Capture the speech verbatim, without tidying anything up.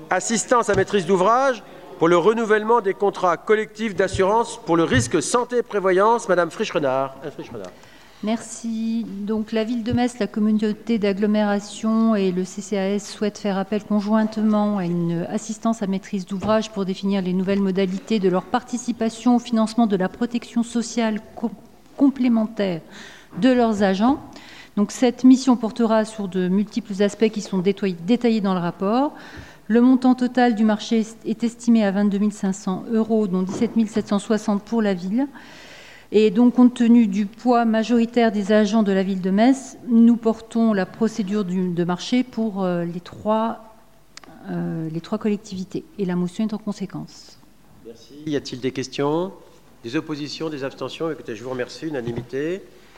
assistance à maîtrise d'ouvrage pour le renouvellement des contrats collectifs d'assurance pour le risque santé-prévoyance. Madame Frisch-Renard. Merci. Donc, la ville de Metz, la communauté d'agglomération et le C C A S souhaitent faire appel conjointement à une assistance à maîtrise d'ouvrage pour définir les nouvelles modalités de leur participation au financement de la protection sociale co complémentaire de leurs agents. Donc, cette mission portera sur de multiples aspects qui sont détaillés dans le rapport. Le montant total du marché est estimé à vingt-deux mille cinq cents euros, dont dix-sept mille sept cent soixante pour la ville. Et donc, compte tenu du poids majoritaire des agents de la ville de Metz, nous portons la procédure du, de marché pour euh, les, trois, euh, les trois collectivités. Et la motion est en conséquence. Merci. Y a-t-il des questions, des oppositions, des abstentions? Écoutez, je vous remercie. Unanimité.